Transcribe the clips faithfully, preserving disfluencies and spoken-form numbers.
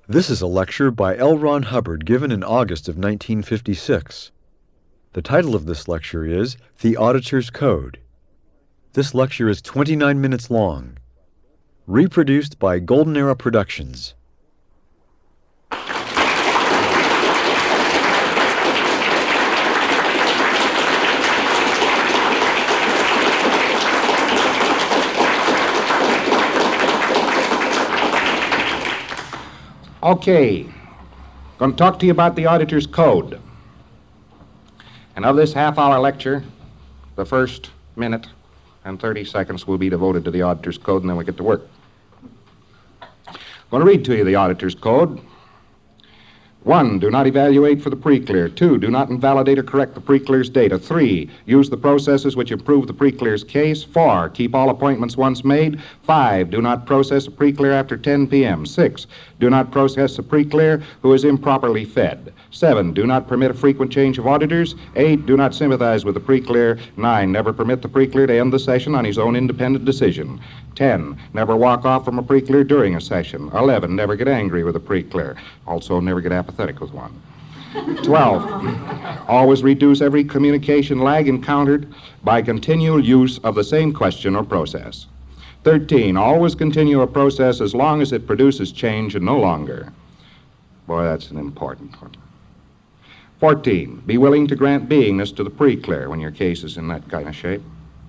This is a lecture by L. Ron Hubbard given in August of nineteen fifty-six. The title of this lecture is The Auditor's Code. This lecture is twenty-nine minutes long. Reproduced by Golden Era Productions. Okay, going to talk to you about the Auditor's Code. And of this half-hour lecture, the first minute and thirty seconds will be devoted to the Auditor's Code, and then we get to work. I'm going to read to you the Auditor's Code. One, do not evaluate for the pre-clear. Two, do not invalidate or correct the pre-clear's data. Three, use the processes which improve the pre-clear's case. Four, keep all appointments once made. Five, do not process a pre-clear after ten p.m. Six, do not process a pre-clear who is improperly fed. Seven, do not permit a frequent change of auditors. Eight, do not sympathize with the pre-clear. Nine, never permit the pre-clear to end the session on his own independent decision. Ten, never walk off from a pre-clear during a session. Eleven, never get angry with a pre-clear. Also, never get apathetic with one. Twelve, always reduce every communication lag encountered by continual use of the same question or process. Thirteen, always continue a process as long as it produces change and no longer. Boy, that's an important one. Fourteen, be willing to grant beingness to the pre-clear when your case is in that kind of shape.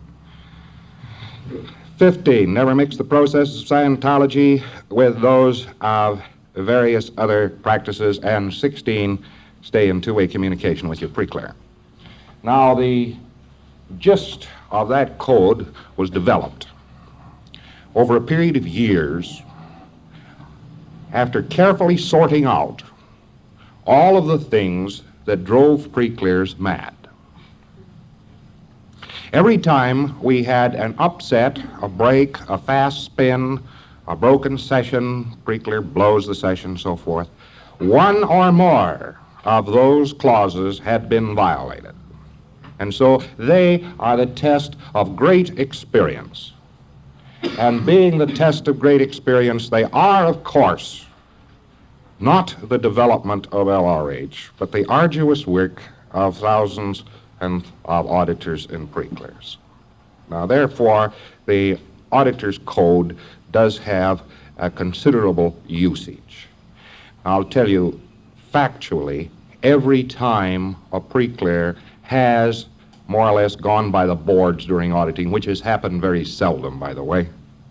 Fifteen, never mix the processes of Scientology with those of various other practices. And sixteen, stay in two-way communication with your pre-clear. Now, the gist of that code was developed over a period of years after carefully sorting out all of the things that drove pre-clears mad. Every time we had an upset, a break, a fast spin, a broken session, pre-clear blows the session, so forth, one or more of those clauses had been violated. And so they are the test of great experience. And being the test of great experience, they are, of course, not the development of L R H, but the arduous work of thousands and of auditors and pre-clears. Now, therefore, the Auditor's Code does have a considerable usage. I'll tell you, factually, every time a pre-clear has more or less gone by the boards during auditing, which has happened very seldom, by the way,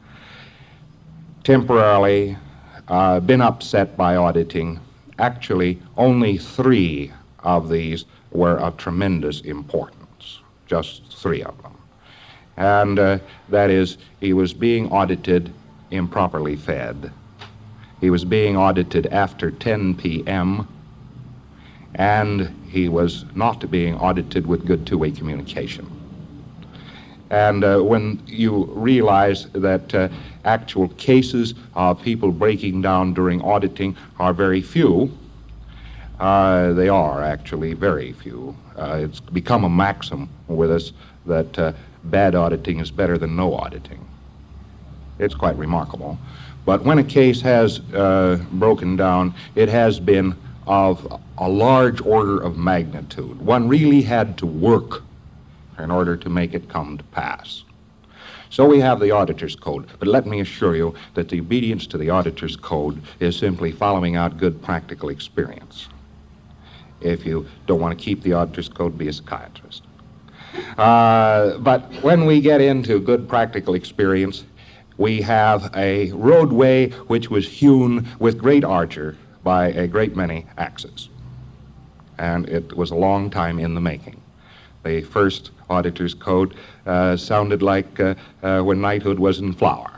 temporarily uh, been upset by auditing, actually only three of these were of tremendous importance, just three of them. And uh, that is, he was being audited improperly fed. He was being audited after ten p.m., and he was not being audited with good two-way communication. And uh, when you realize that uh, actual cases of people breaking down during auditing are very few, uh, they are actually very few. Uh, it's become a maxim with us that uh, bad auditing is better than no auditing. It's quite remarkable. But when a case has uh, broken down, it has been of a large order of magnitude. One really had to work in order to make it come to pass. So we have the Auditor's Code, but let me assure you that the obedience to the Auditor's Code is simply following out good practical experience. If you don't want to keep the Auditor's Code, be a psychiatrist. Uh, but when we get into good practical experience, we have a roadway which was hewn with great ardor by a great many axes. And it was a long time in the making. The first Auditor's Code uh, sounded like uh, uh, when knighthood was in flower.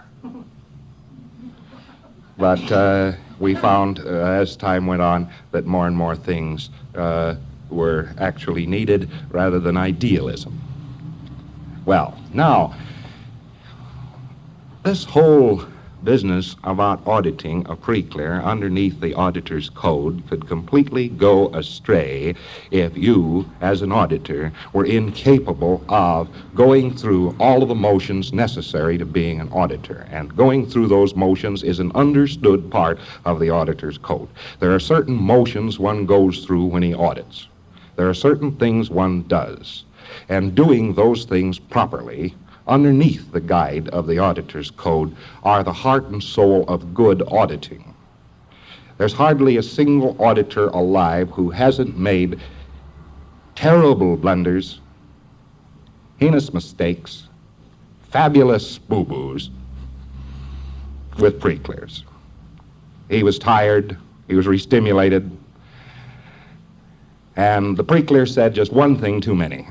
But uh, we found, uh, as time went on, that more and more things uh, were actually needed rather than idealism. Well, now, this whole business about auditing a pre-clear underneath the auditor's code could completely go astray if you, as an auditor, were incapable of going through all of the motions necessary to being an auditor. And going through those motions is an understood part of the auditor's code. There are certain motions one goes through when he audits. There are certain things one does. And doing those things properly underneath the guide of the auditor's code are the heart and soul of good auditing. There's hardly a single auditor alive who hasn't made terrible blunders, heinous mistakes, fabulous boo-boos with pre-clears. He was tired, he was re-stimulated, and the pre-clear said just one thing too many.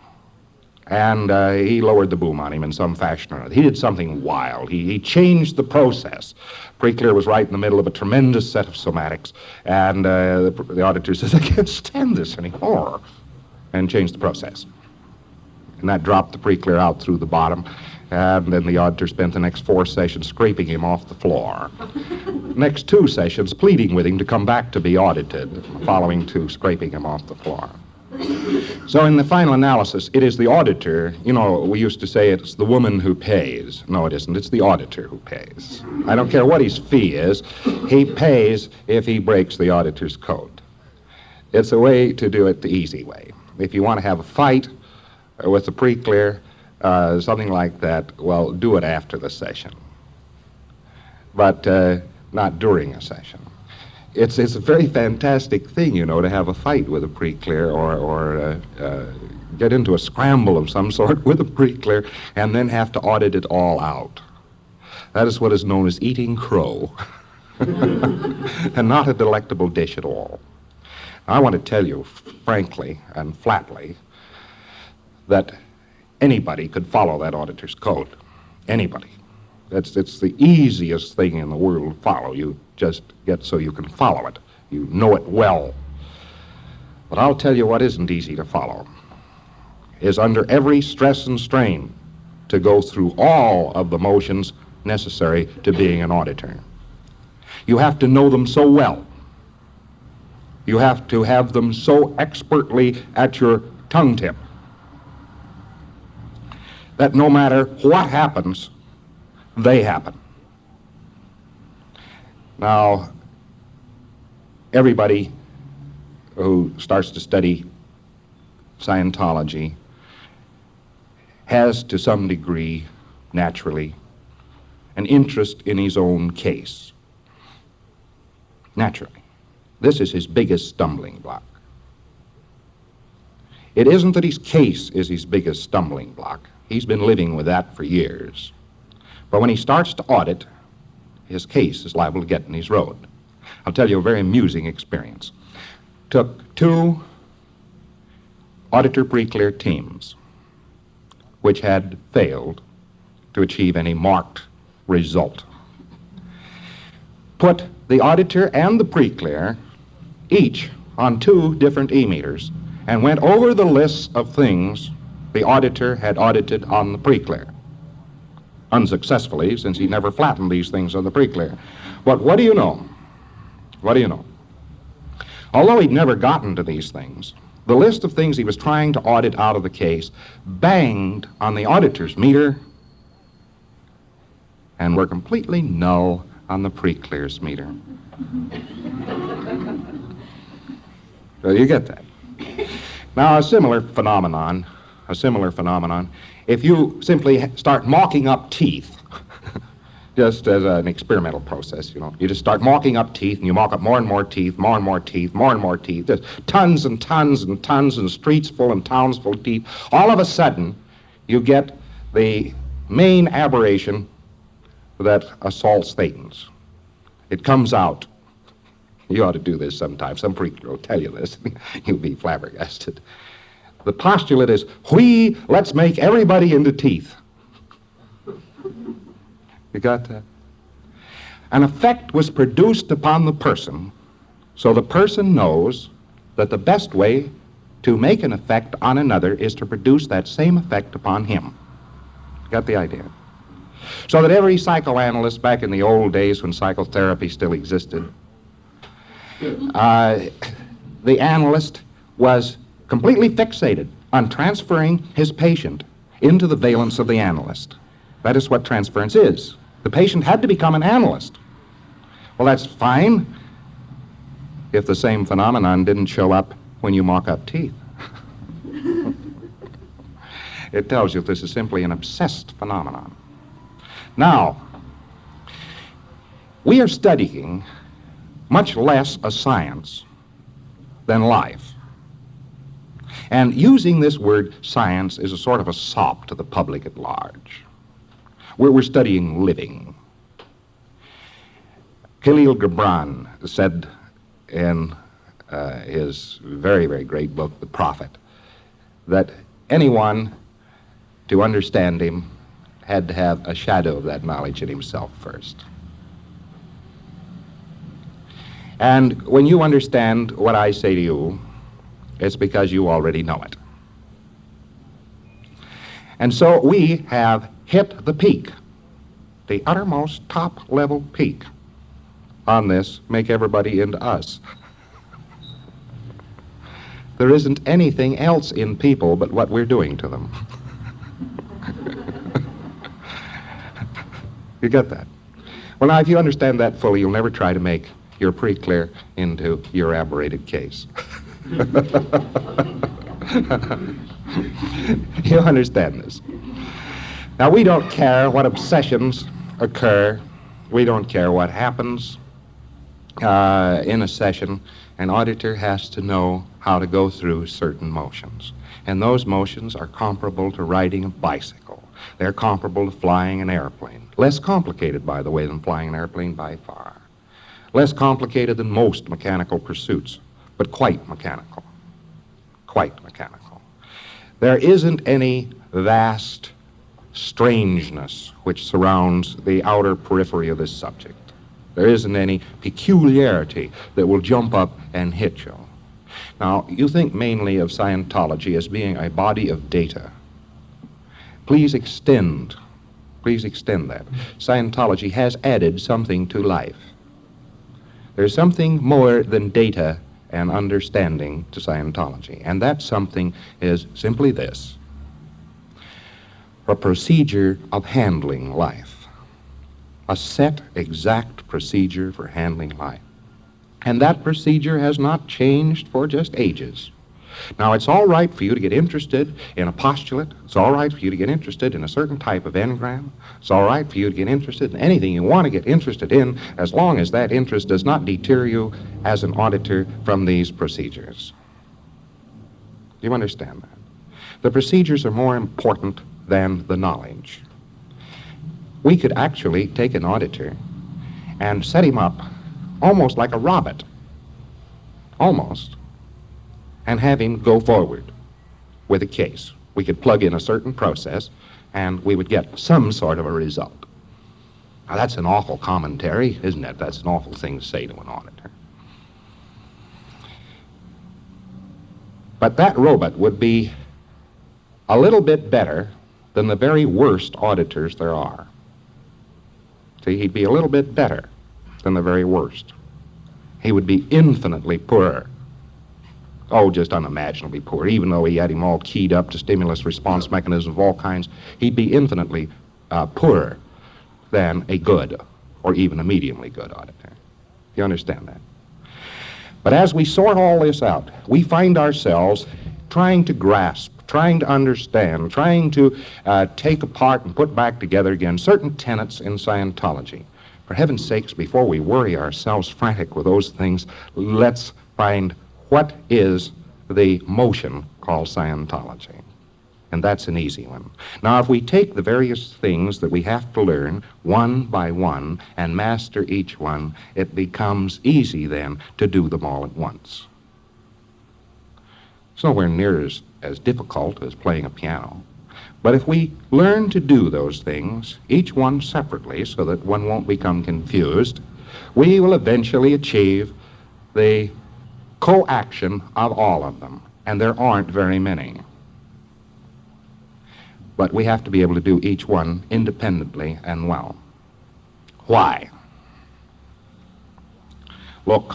And uh, he lowered the boom on him in some fashion or another. He did something wild. He, he changed the process. Pre-clear was right in the middle of a tremendous set of somatics, and uh, the, the auditor says, I can't stand this anymore, and changed the process. And that dropped the pre-clear out through the bottom, and then the auditor spent the next four sessions scraping him off the floor. Next two sessions pleading with him to come back to be audited, following two scraping him off the floor. So in the final analysis, it is the auditor. You know, we used to say it's the woman who pays. No, it isn't. It's the auditor who pays. I don't care what his fee is. He pays if he breaks the auditor's code. It's a way to do it the easy way. If you want to have a fight with the pre-clear, uh, something like that, well, do it after the session, but uh, not during a session. It's it's a very fantastic thing, you know, to have a fight with a pre-clear or, or uh, uh, get into a scramble of some sort with a pre-clear and then have to audit it all out. That is what is known as eating crow, and not a delectable dish at all. I want to tell you, frankly and flatly, that anybody could follow that auditor's code. Anybody. It's, it's the easiest thing in the world to follow. You just get so you can follow it. You know it well. But I'll tell you what isn't easy to follow, is under every stress and strain to go through all of the motions necessary to being an auditor. You have to know them so well. You have to have them so expertly at your tongue tip that no matter what happens, they happen. Now, everybody who starts to study Scientology has, to some degree, naturally, an interest in his own case. Naturally. This is his biggest stumbling block. It isn't that his case is his biggest stumbling block. He's been living with that for years. But when he starts to audit, his case is liable to get in his road. I'll tell you a very amusing experience. Took two auditor pre-clear teams which had failed to achieve any marked result. Put the auditor and the pre-clear each on two different e-meters and went over the lists of things the auditor had audited on the pre-clear. Unsuccessfully, since he never flattened these things on the pre-clear. But what do you know? What do you know? Although he'd never gotten to these things, the list of things he was trying to audit out of the case banged on the auditor's meter and were completely null on the pre-clear's meter. So you get that. Now, a similar phenomenon, a similar phenomenon, if you simply start mocking up teeth, just as an experimental process, you know, you just start mocking up teeth, and you mock up more and more teeth, more and more teeth, more and more teeth, just tons and tons and tons, and streets full and towns full of teeth. All of a sudden, you get the main aberration that assaults Thetans. It comes out. You ought to do this sometime. Some freak will tell you this. You'll be flabbergasted. The postulate is, we, let's make everybody into teeth. You got that? An effect was produced upon the person, so the person knows that the best way to make an effect on another is to produce that same effect upon him. Got the idea? So that every psychoanalyst back in the old days when psychotherapy still existed, uh, the analyst was completely fixated on transferring his patient into the valence of the analyst. That is what transference is. The patient had to become an analyst. Well, that's fine if the same phenomenon didn't show up when you mock up teeth. It tells you this is simply an obsessed phenomenon. Now, we are studying much less a science than life. And using this word science is a sort of a sop to the public at large. We're, we're studying living. Khalil Gibran said in uh, his very, very great book, The Prophet, that anyone to understand him had to have a shadow of that knowledge in himself first. And when you understand what I say to you, it's because you already know it. And so we have hit the peak, the uttermost top-level peak on this make everybody into us. There isn't anything else in people but what we're doing to them. You get that? Well, now, if you understand that fully, you'll never try to make your pre-clear into your aberrated case. You understand this? Now, we don't care what obsessions occur. We don't care what happens uh, in a session. An auditor has to know how to go through certain motions. And those motions are comparable to riding a bicycle. They're comparable to flying an airplane. Less complicated, by the way, than flying an airplane by far. Less complicated than most mechanical pursuits, but quite mechanical. Quite mechanical. There isn't any vast strangeness which surrounds the outer periphery of this subject. There isn't any peculiarity that will jump up and hit you. Now, you think mainly of Scientology as being a body of data. Please extend, please extend that. Scientology has added something to life. There's something more than data and understanding to Scientology, and that something is simply this: a procedure of handling life. A set, exact procedure for handling life. And that procedure has not changed for just ages. Now, it's all right for you to get interested in a postulate. It's all right for you to get interested in a certain type of engram. It's all right for you to get interested in anything you want to get interested in, as long as that interest does not deter you as an auditor from these procedures. Do you understand that? The procedures are more important than the knowledge. We could actually take an auditor and set him up almost like a robot, almost, and have him go forward with a case. We could plug in a certain process and we would get some sort of a result. Now, that's an awful commentary, isn't it? That's an awful thing to say to an auditor. But that robot would be a little bit better than the very worst auditors there are. See, he'd be a little bit better than the very worst. He would be infinitely poorer. Oh, just unimaginably poor. Even though he had him all keyed up to stimulus response mechanisms of all kinds, he'd be infinitely uh, poorer than a good or even a mediumly good auditor. You understand that? But as we sort all this out, we find ourselves trying to grasp, trying to understand, trying to uh, take apart and put back together again certain tenets in Scientology. For heaven's sakes, before we worry ourselves frantic with those things, let's find what is the motion called Scientology. And that's an easy one. Now, if we take the various things that we have to learn one by one and master each one, it becomes easy then to do them all at once. It's nowhere near as, as difficult as playing a piano. But if we learn to do those things, each one separately, so that one won't become confused, we will eventually achieve the co-action of all of them. And there aren't very many. But we have to be able to do each one independently and well. Why? Look,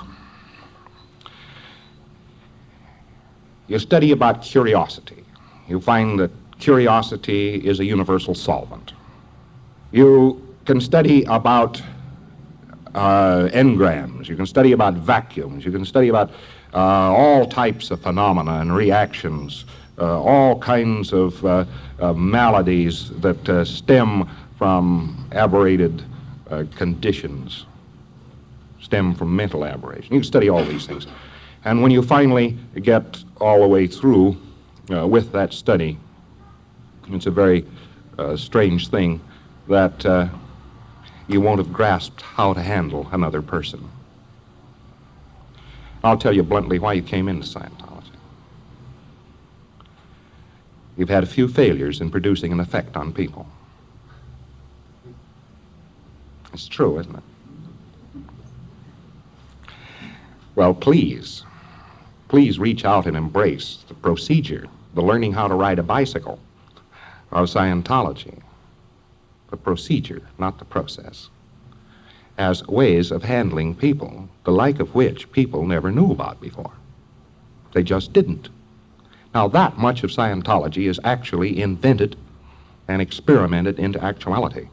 you study about curiosity. You find that curiosity is a universal solvent. You can study about uh, engrams. You can study about vacuums. You can study about uh, all types of phenomena and reactions, uh, all kinds of uh, uh, maladies that uh, stem from aberrated uh, conditions, stem from mental aberration. You can study all these things. And when you finally get all the way through uh, with that study, it's a very uh, strange thing that uh, you won't have grasped how to handle another person. I'll tell you bluntly why you came into Scientology. You've had a few failures in producing an effect on people. It's true, isn't it? Well, please, please reach out and embrace the procedure, the learning how to ride a bicycle of Scientology. The procedure, not the process, as ways of handling people, the like of which people never knew about before. They just didn't. Now, that much of Scientology is actually invented and experimented into actuality.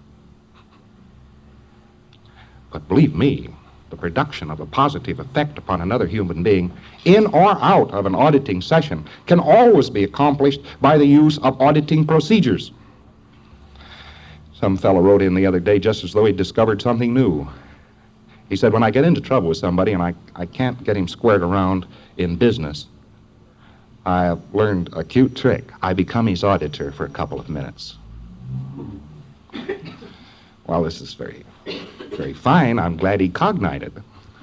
But believe me, the production of a positive effect upon another human being, in or out of an auditing session, can always be accomplished by the use of auditing procedures. Some fellow wrote in the other day just as though he'd discovered something new. He said, when I get into trouble with somebody and I, I can't get him squared around in business, I've learned a cute trick. I become his auditor for a couple of minutes. Well, this is very, very fine. I'm glad he cognited.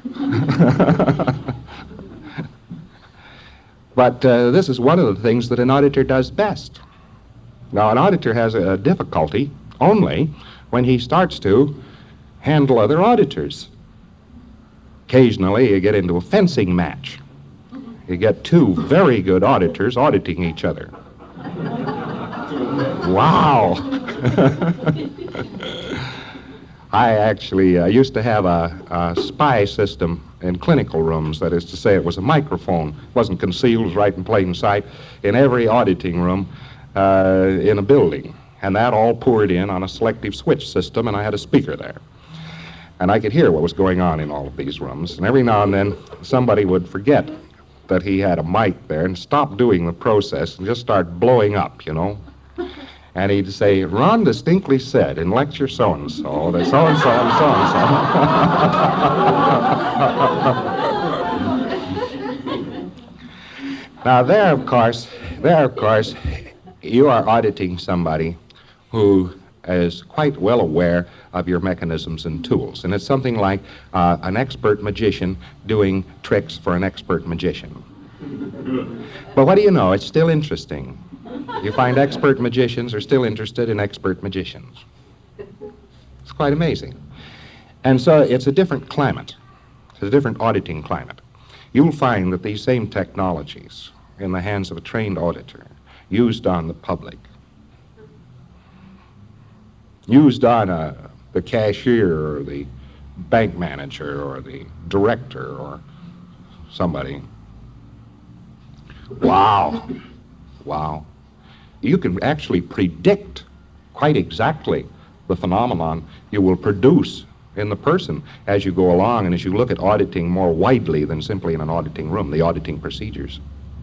But uh, this is one of the things that an auditor does best. Now, an auditor has a difficulty only when he starts to handle other auditors. Occasionally, you get into a fencing match. You get two very good auditors auditing each other. Wow! I actually uh, used to have a, a spy system in clinical rooms. That is to say, it was a microphone. It wasn't concealed, it was right in plain sight in every auditing room uh, in a building. And that all poured in on a selective switch system, and I had a speaker there. And I could hear what was going on in all of these rooms. And every now and then, somebody would forget that he had a mic there and stop doing the process and just start blowing up, you know. And he'd say, Ron distinctly said in lecture so-and-so, that so-and-so and so-and-so. Now there, of course, there, of course, you are auditing somebody who is quite well aware of your mechanisms and tools. And it's something like uh, an expert magician doing tricks for an expert magician. But what do you know? It's still interesting. You find expert magicians are still interested in expert magicians. It's quite amazing. And so it's a different climate. It's a different auditing climate. You'll find that these same technologies in the hands of a trained auditor, used on the public, used on a, the cashier or the bank manager or the director or somebody. Wow. Wow. You can actually predict quite exactly the phenomenon you will produce in the person as you go along and as you look at auditing more widely than simply in an auditing room, the auditing procedures.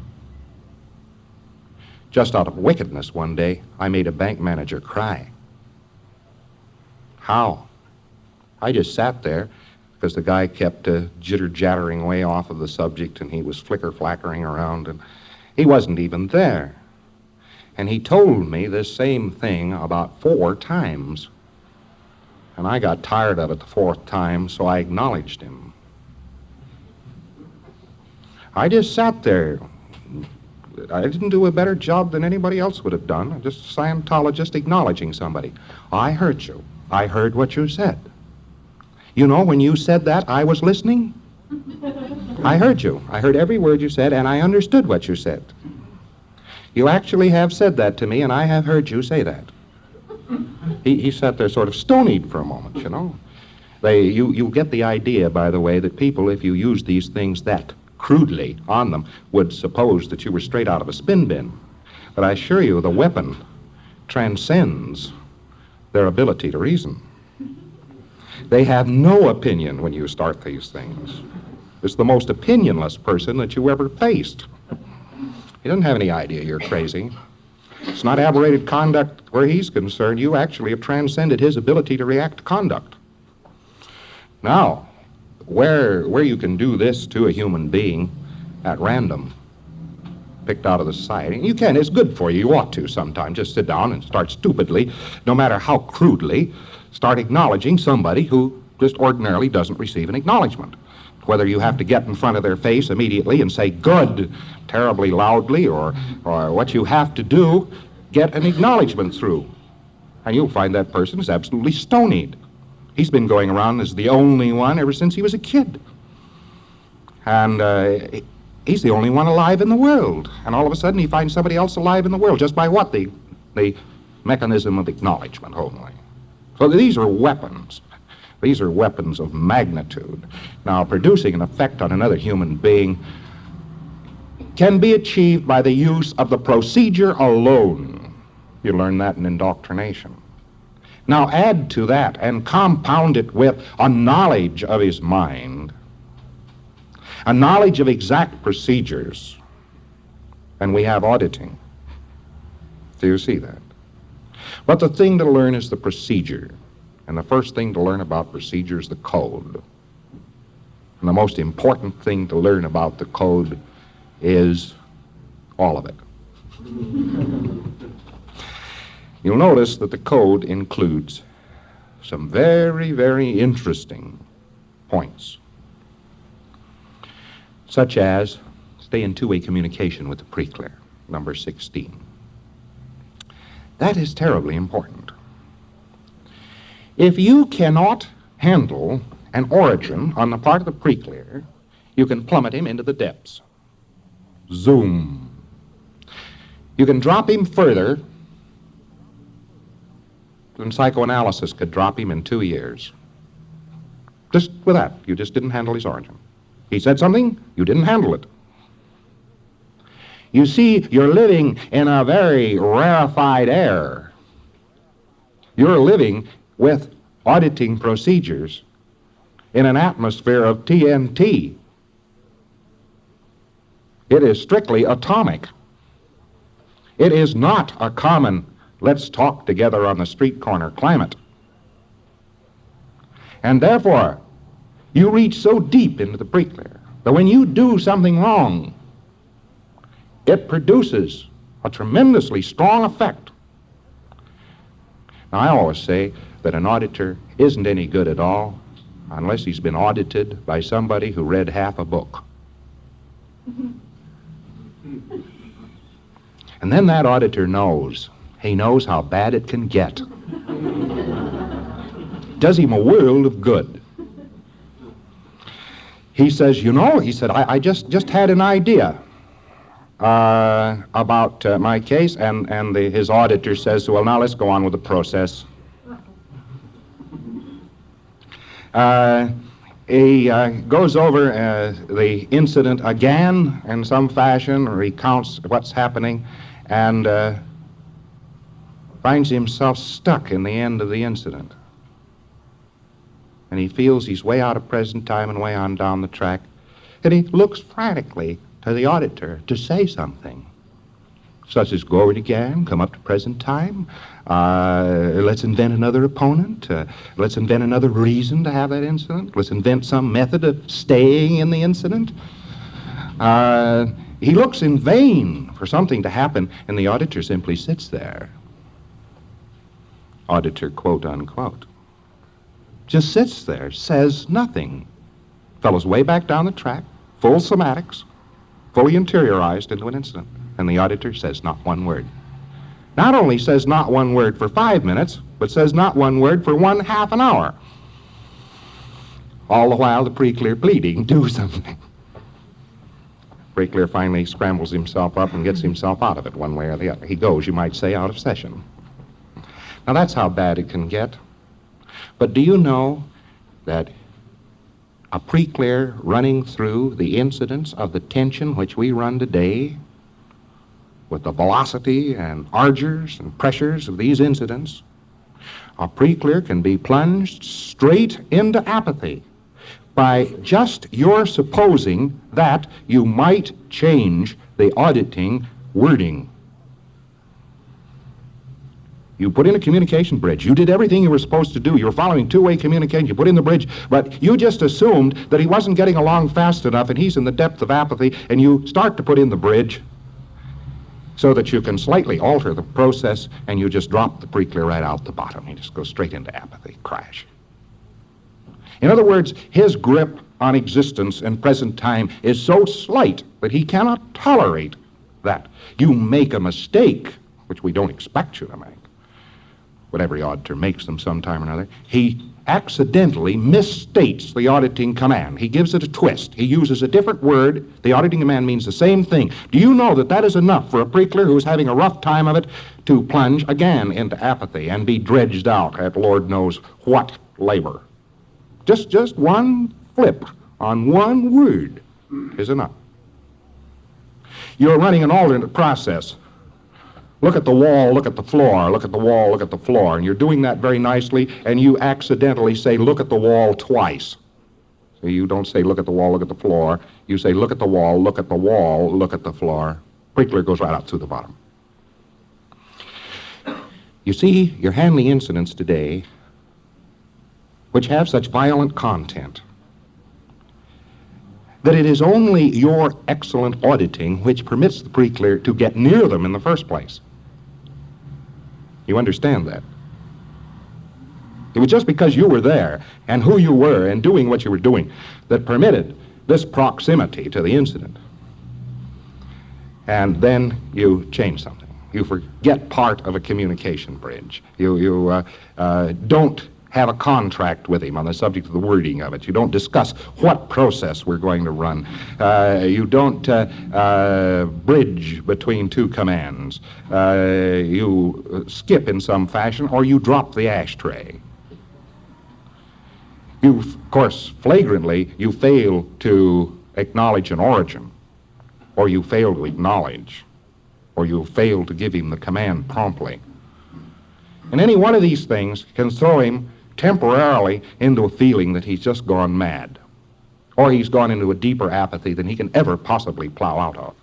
Just out of wickedness one day, I made a bank manager cry. How? I just sat there because the guy kept uh, jitter-jattering way off of the subject and he was flicker-flackering around and he wasn't even there. And he told me this same thing about four times. And I got tired of it the fourth time, so I acknowledged him. I just sat there. I didn't do a better job than anybody else would have done. I'm just a Scientologist acknowledging somebody. I heard you. I heard what you said. You know, when you said that, I was listening. I heard you. I heard every word you said, and I understood what you said. You actually have said that to me, and I have heard you say that. He, he sat there sort of stonied for a moment, you know. They, you, you get the idea, by the way, that people, if you use these things that crudely on them, would suppose that you were straight out of a spin bin. But I assure you, the weapon transcends their ability to reason. They have no opinion when you start these things. It's the most opinionless person that you ever faced. He doesn't have any idea you're crazy. It's not aberrated conduct where he's concerned. You actually have transcended his ability to react to conduct. Now, where, where you can do this to a human being at random, picked out of the society, you can, it's good for you, you ought to sometime. Just sit down and start stupidly, no matter how crudely, start acknowledging somebody who just ordinarily doesn't receive an acknowledgement. Whether you have to get in front of their face immediately and say good terribly loudly, or, or what you have to do, get an acknowledgement through. And you'll find that person is absolutely stonied. He's been going around as the only one ever since he was a kid. And uh, he's the only one alive in the world. And all of a sudden he finds somebody else alive in the world, just by what? The, the mechanism of acknowledgement only. So these are weapons. These are weapons of magnitude. Now, producing an effect on another human being can be achieved by the use of the procedure alone. You learn that in indoctrination. Now, add to that and compound it with a knowledge of his mind, a knowledge of exact procedures, and we have auditing. Do you see that? But the thing to learn is the procedure. And the first thing to learn about procedure is the code. And the most important thing to learn about the code is all of it. You'll notice that the code includes some very, very interesting points, such as stay in two-way communication with the preclear, number sixteen. That is terribly important. If you cannot handle an origin on the part of the preclear, you can plummet him into the depths. Zoom. You can drop him further than psychoanalysis could drop him in two years. Just with that, you just didn't handle his origin. He said something, you didn't handle it. You see, you're living in a very rarefied air. You're living with auditing procedures in an atmosphere of T N T. It is strictly atomic. It is not a common, let's talk together on the street corner climate. And therefore, you reach so deep into the preclear that when you do something wrong, it produces a tremendously strong effect. Now, I always say that an auditor isn't any good at all unless he's been audited by somebody who read half a book. And then that auditor knows. He knows how bad it can get. Does him a world of good. He says, you know, he said, I, I just, just had an idea uh, about uh, my case, and, and the, his auditor says, well, now let's go on with the process. Uh, he uh, goes over uh, the incident again in some fashion, recounts what's happening, and uh, finds himself stuck in the end of the incident. And he feels he's way out of present time and way on down the track. And he looks frantically to the auditor to say something, such as go over it again, come up to present time, uh, let's invent another opponent, uh, let's invent another reason to have that incident, let's invent some method of staying in the incident. Uh, he looks in vain for something to happen, and the auditor simply sits there. Auditor, quote, unquote. Just sits there, says nothing. Fellow's way back down the track, full somatics, fully interiorized into an incident. And the auditor says not one word. Not only says not one word for five minutes, but says not one word for one half an hour. All the while the preclear pleading, do something. Brickler finally scrambles himself up and gets himself out of it one way or the other. He goes, you might say, out of session. Now that's how bad it can get. But do you know that a pre-clear running through the incidence of the tension which we run today, with the velocity and ardors and pressures of these incidents, a pre-clear can be plunged straight into apathy by just your supposing that you might change the auditing wording. You put in a communication bridge. You did everything you were supposed to do. You were following two-way communication. You put in the bridge, but you just assumed that he wasn't getting along fast enough and he's in the depth of apathy, and you start to put in the bridge so that you can slightly alter the process, and you just drop the pre-clear right out the bottom. He just goes straight into apathy, crash. In other words, his grip on existence and present time is so slight that he cannot tolerate that. You make a mistake, which we don't expect you to make, but every auditor makes them sometime or another. He accidentally misstates the auditing command. He gives it a twist. He uses a different word. The auditing command means the same thing. Do you know that that is enough for a pre-clear who's having a rough time of it to plunge again into apathy and be dredged out at Lord knows what labor? Just, just one flip on one word is enough. You're running an alternate process. Look at the wall, look at the floor, look at the wall, look at the floor. And you're doing that very nicely, and you accidentally say, look at the wall twice. So you don't say, look at the wall, look at the floor. You say, look at the wall, look at the wall, look at the floor. Pre-clear goes right out through the bottom. You see, you're handling incidents today which have such violent content that it is only your excellent auditing which permits the pre-clear to get near them in the first place. You understand that? It was just because you were there and who you were and doing what you were doing that permitted this proximity to the incident. And then you change something. You forget part of a communication bridge. You, you uh, uh, don't have a contract with him on the subject of the wording of it. You don't discuss what process we're going to run. Uh, you don't uh, uh, bridge between two commands. Uh, you skip in some fashion, or you drop the ashtray. You, of course, flagrantly, you fail to acknowledge an origin, or you fail to acknowledge, or you fail to give him the command promptly. And any one of these things can throw him temporarily into a feeling that he's just gone mad, or he's gone into a deeper apathy than he can ever possibly plow out of.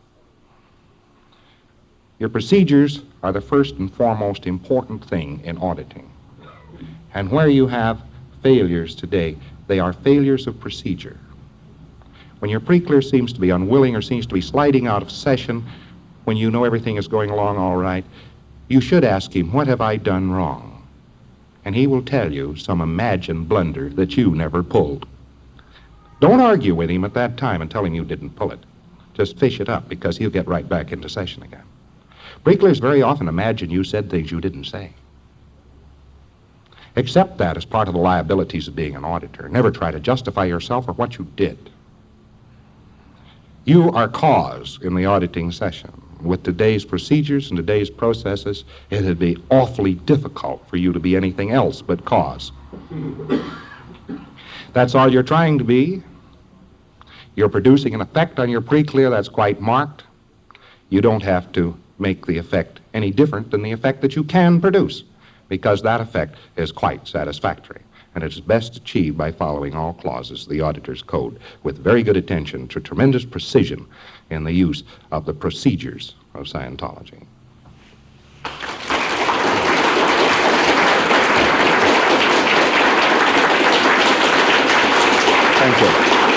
Your procedures are the first and foremost important thing in auditing. And where you have failures today, they are failures of procedure. When your pre-clear seems to be unwilling or seems to be sliding out of session, when you know everything is going along all right, you should ask him, what have I done wrong? And he will tell you some imagined blunder that you never pulled. Don't argue with him at that time and tell him you didn't pull it. Just fish it up, because he'll get right back into session again. Pre-clears very often imagine you said things you didn't say. Accept that as part of the liabilities of being an auditor. Never try to justify yourself or what you did. You are cause in the auditing session. With today's procedures and today's processes, it would be awfully difficult for you to be anything else but cause. That's all you're trying to be. You're producing an effect on your pre-clear that's quite marked. You don't have to make the effect any different than the effect that you can produce, because that effect is quite satisfactory. And it is best achieved by following all clauses of the auditor's code with very good attention to tremendous precision in the use of the procedures of Scientology. Thank you.